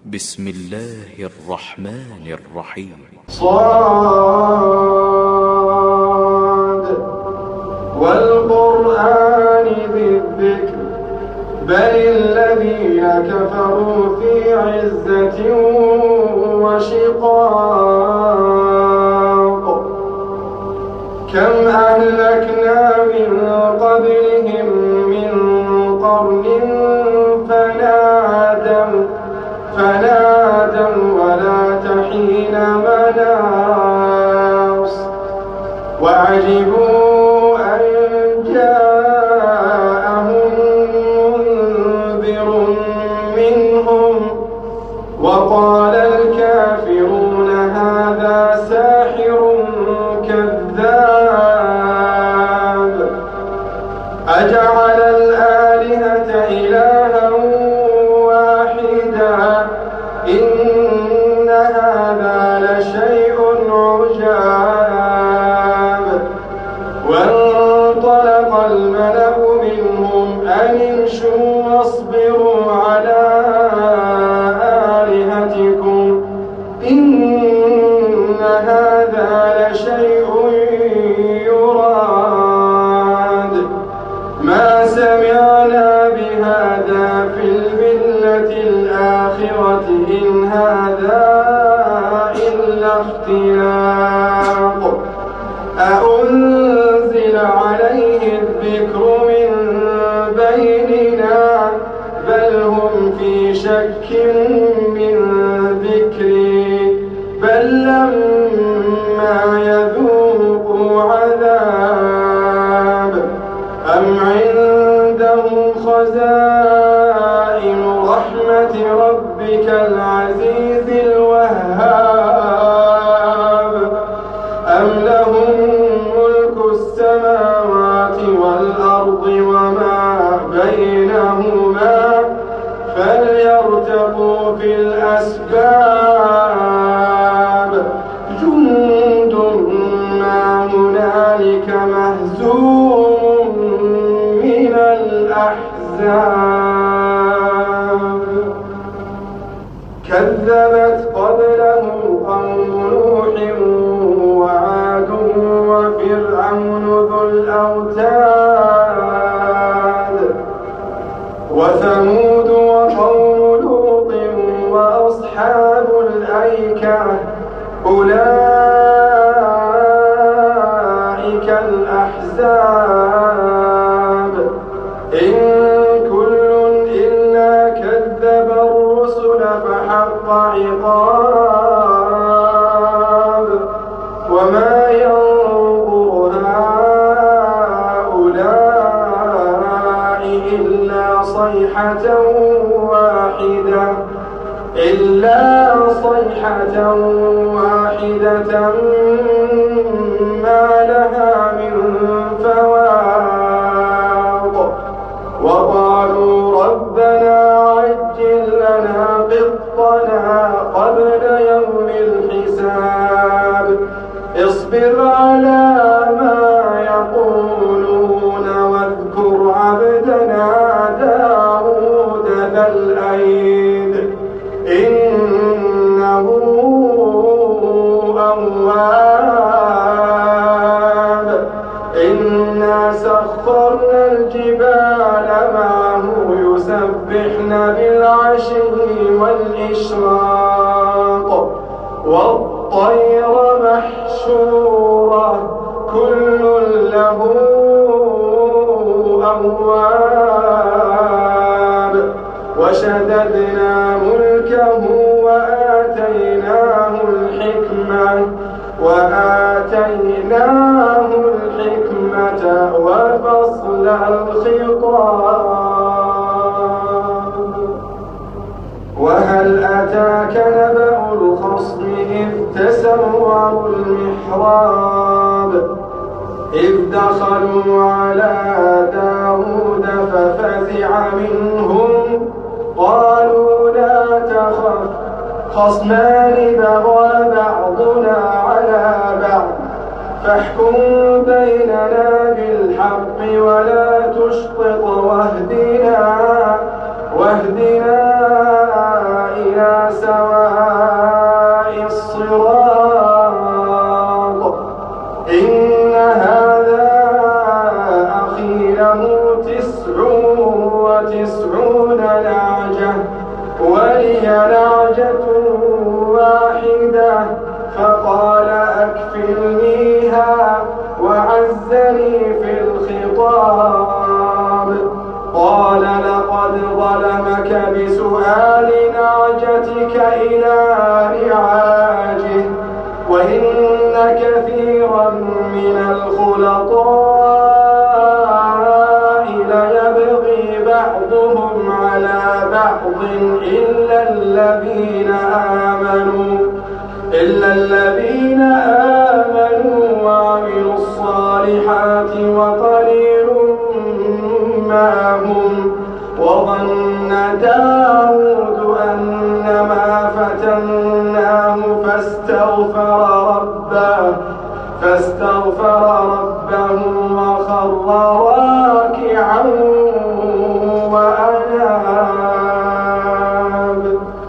بسم الله الرحمن الرحيم. صاد والقرآن ذي الذكر بل الذين كفروا في عزة وشقاق كم أهلكنا من قبلهم من قرن فنادوا ولا تحين مناص وعجبوا أن جاءهم منذر منهم وقال الكافرون هذا ساحر كذاب أجعل الآلهة إلها واحدا إن هذا لشيء عجاب وانطلق الملأ منهم أن امشوا واصبروا على آلهتكم إن هذا لشيء يراد ما سمعنا بهذا في الملة الآخرة إن هذا إلا اختلاق أأنزل عليه الذكر من بيننا بل هم في شك من ذكري بل لما يذوقوا عذاب أم عندهم خزائن رحمة ربك العزيز الوهاب أم لهم ملك السماوات والأرض وما بينهما فليرتقوا في الأسباب جند ما هنالك مهزوم من الأحزاب كذبت قبلهم قوم نوح وعاد وفرعون ذو الأوتاد وثمود وقوم لوط وأصحاب الأيكة أولئك الأحزاب إن كل إلا كذب الرسل فحق عقاب وما ينظر هؤلاء إلا صيحة واحدة ما لها من فواق وقالوا ربنا عجل لنا قطنا قبل يوم الحساب اصبر على ما يقولون واذكر عبدنا داود ذا الأيد إنه أواب إنا سخرنا الجبال معه يسبحن بالعشي والإشراق والطير محشورة كل له أواب وشددنا ملكه وآتيناه الحكمة وفصل الخطاب وهل أتاك نبأ الخصم إذ تسوروا المحراب إذ دخلوا على داود ففزع منهم قالوا لا تخف خصمان بغى بعضنا على بعض فاحكم بيننا بالحق ولا تشطط واهدنا إلى إلى سواء الصراط. إن هذا أخي له 99 نعجة ولي نعجة واحدة فقال أكفلنيها وعزني في الخطاب. قال لقد ظلمك بسؤال نعجتك إلى رعاجه وإن كثيرا من الخلطاء ليبغي بعضهم على بعض إلا الذين آمنوا وعملوا الصالحات وقليل ما هم. وظن داود أنما فتناه فاستغفر ربه وخر راكعا وأناب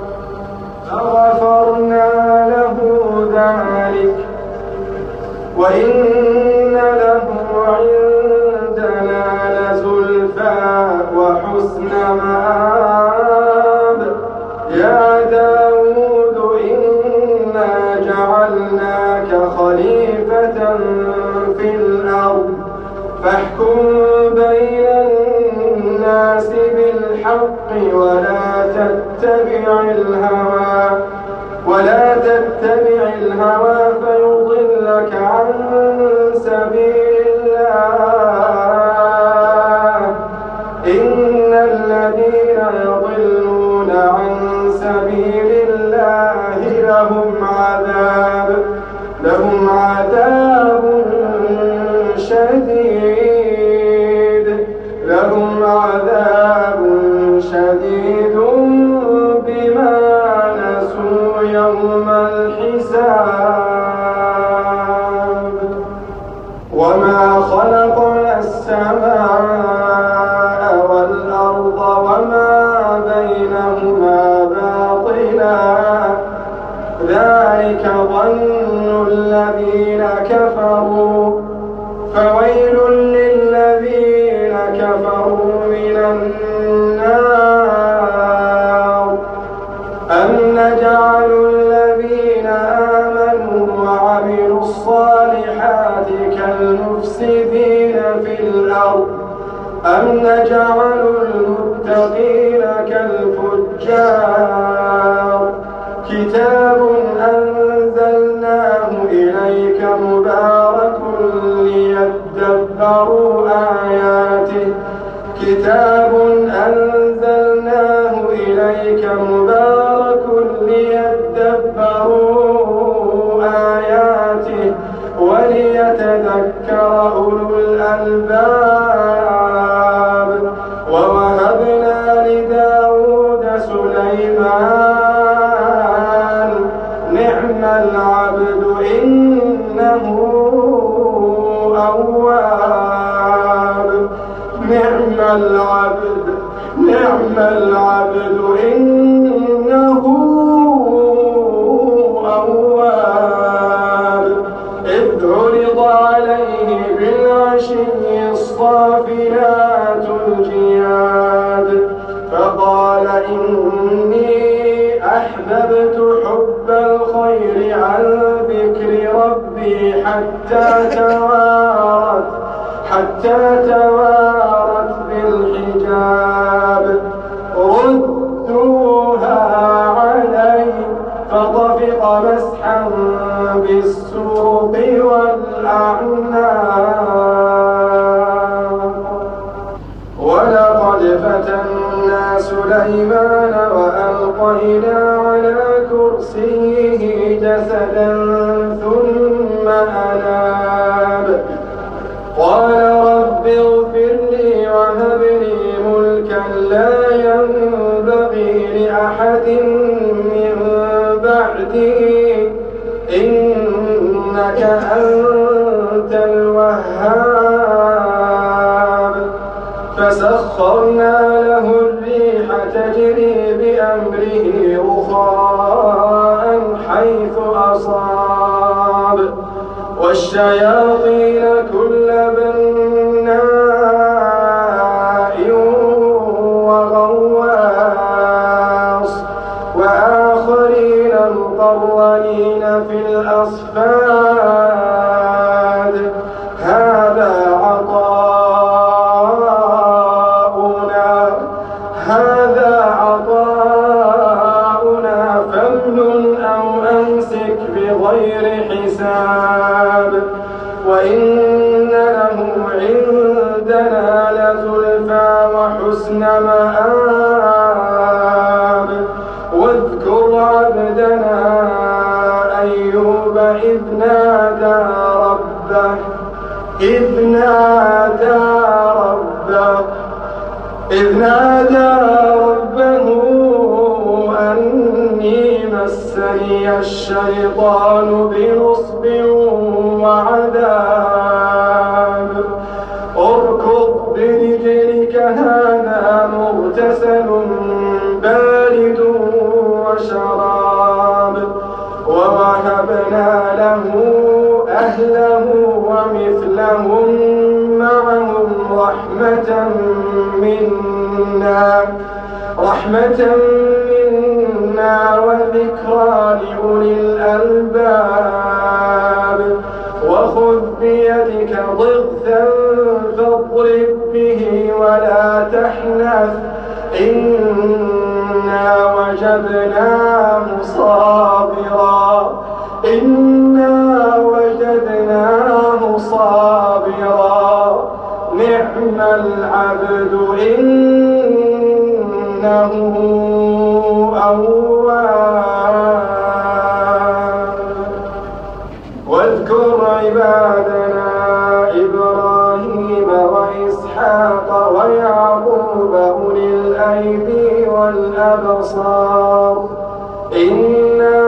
فغفرنا له ذلك وإن له عندنا لزلفى وحسن مآب. يا داود إنا جعلناك خليفة في الأرض فاحكم بين الناس بالحق ولا تتبع الهوى فيضلك عن سبيل الله. إن الذين يضلون عن سبيل الله لهم عذاب شديد بما نسوا يوم الحساب. وما خلقنا السماء والأرض وما بينهما باطلا ذلك ظن الذين كفروا فويل للذين كفروا من النار. أم نجعل الذين آمنوا وعملوا الصالحات كالمفسدين في الأرض أم نجعل المتقين كالفجار. كتاب أنزلناه إليك مبارك ليدبروا آياته وليتذكر أولو الألباب. ووهبنا لداود سليمان نعم العبد إنه أواب. نعم العبد إنه أواب. إذ عرض عليه بالعشي الصافنات الجياد فقال إني أحببت حب الخير عن ذكر ربي حتى توارت بالحجاب. ردوها علي فطفق مسحا بالسوق والأعناق. ولقد فتنا سليمان وألقينا على كرسيه جسدا ثم أناب. قال رب اغفر لي وهب لي ملكا لا ينبغي لأحد من بعدي إنك أنت الوهاب. فسخرنا له الريح تجري بأمره رخاء والشياطين كل بناء وغواص وآخرين مقرنين في الأصفاد هذا عطاؤنا فامنن أو أمسك بغير حساب وإن له عندنا لزلفى وحسن مآب واذكر عبدنا أيوب إذ نادى ربه أني مسني الشيطان بنصب وعذاب اركض برجلك هذا مغتسل بارد وشراب ووهبنا له أهله ومثلهم معهم رحمة منا وذكرى لأولي الألباب وخذ بيدك ضغثا فاضرب به ولا تحنث إنا وجدناه صابرا نعم العبد إنه أواب واذكر عبادنا إبراهيم وإسحاق ويعقوب أولي الأيدي والأبصار إنا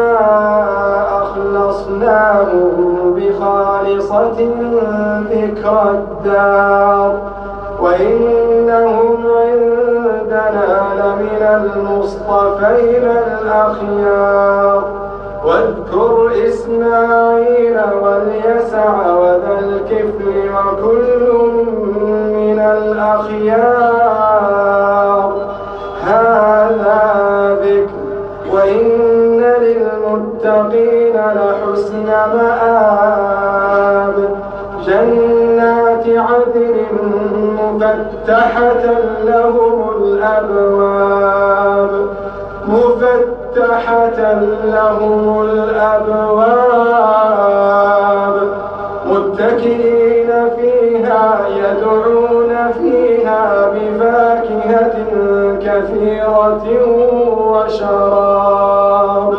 أخلصناهم بخالصة ذكر الدار وإنهم عندنا لمن المصطفين الأخيار واذكر إسماعيل واليسع وذا الكفل وكل من الأخيار هذا ذكر وإن للمتقين لحسن مآب جنات عدن مفتحة لهم الأبواب متكئين فيها يدعون فيها بفاكهة كثيرة وشراب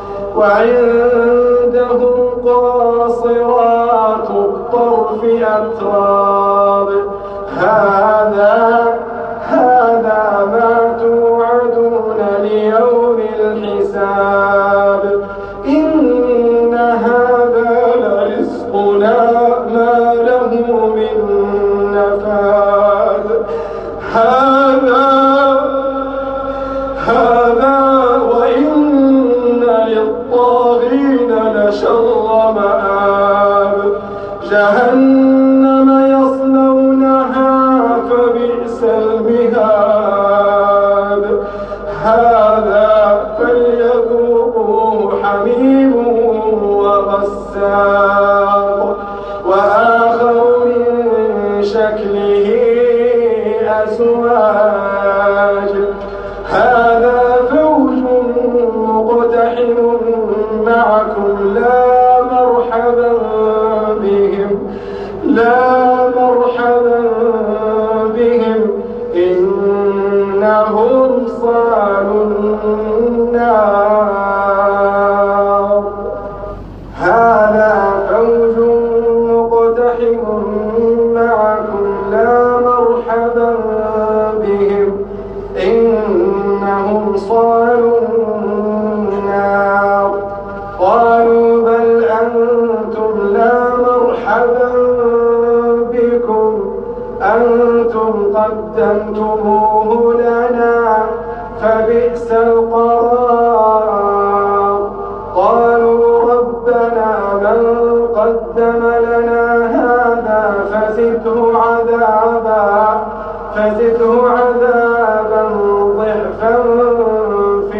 وعندهم قاصرات الطرف أتراب هذا ما توعدون ليوم الحساب إن هذا لرزقنا ما له من نفاد هذا وإن للطاغين لشر مآب جهنم يصلونها فبئس المهاد هذا فليذوقوه حميم وغساق وآخر من شكله أزواج هذا فوج مقتحم معكم لا مرحبا بهم إنهم صالوا النار هذا فوج مقتحم معكم لا مرحبا بهم إنهم صالوا النار قالوا بل أنتم لا مرحبا بكم أنتم قدمتموه لنا فبئس القرار قالوا ربنا من قدم قدم لنا هذا فزده عذابا ضعفا في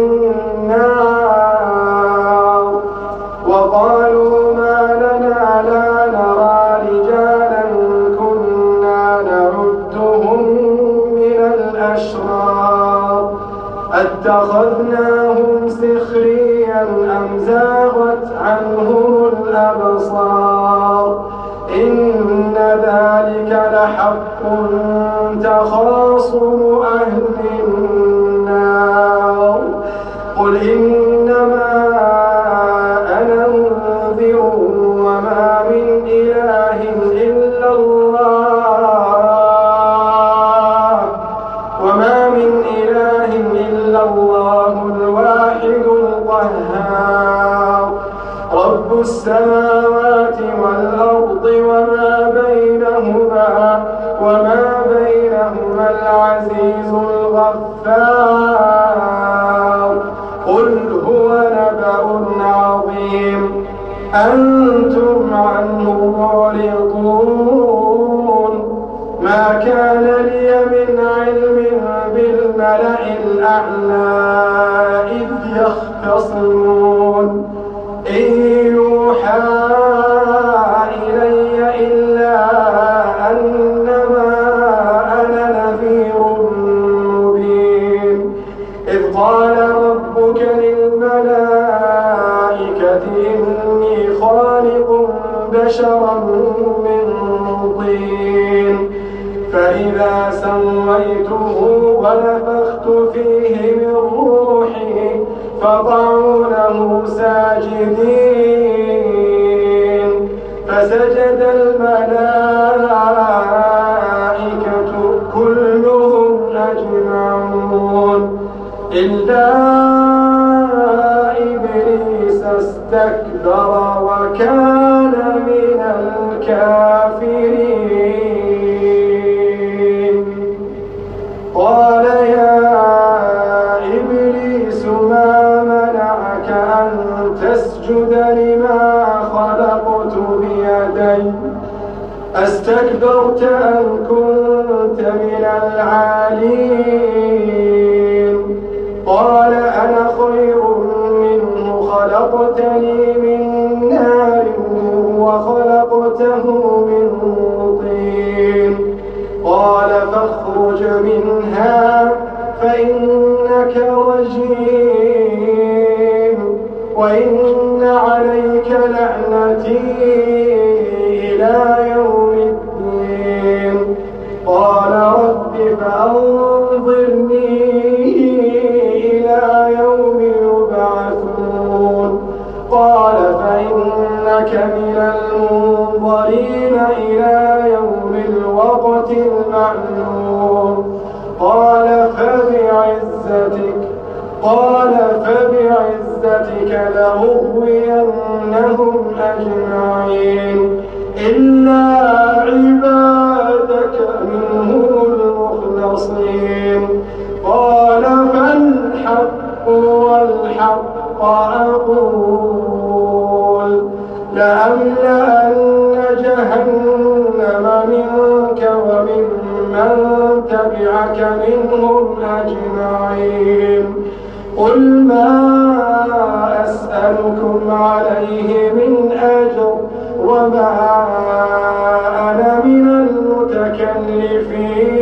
النار. وقالوا ما لنا لا نرى رجالا كنا نعدهم من الأشرار أتخذناهم سخريا أم زاغت عنهم الأبصار إن ذلك لحق تخاصم أهل النار. قل إنما أنا منذر وما من إله إلا الله الواحد القهار رب السماوات والأرض وما بينهما العزيز الغفار. قل هو نبأ عظيم أنتم عنه معرضون. ما كان لي من علم بالملأ الأعلى إذ يختصمون إن يوحى إلي إلا أنما أنا نذير مبين. إذ قال ربك للملائكة إني خالق بشرا من طين فإذا سويته ونفخت فيه من روحي فقعوا له ساجدين فسجد الملائكة كلهم أجمعون إلا إبليس استكبر وكان من الكافرين. قال يا إبليس ما منعك أن تسجد لما خلقت بيدي أستكبرت أم كنت من العالين؟ قال أنا خير منه خلقتني من نار وخلقته من طين. قال فاخرج منها فإنك رجيم وإن عليك لعنتي إلى يوم الدين. قال رب فأنظرني إلى يوم يبعثون. قال فإنك من المنظرين إلى يوم الوقت المعلوم. قال فبعزتك لأغوينهم أجمعين إلا عبادك منهم المخلصين. قال فالحق والحق أقول لأملأن جهنم منك وممن تبعك منهم أجمعين. قل ما أسألكم عليه من أجر وما أنا من المتكلفين.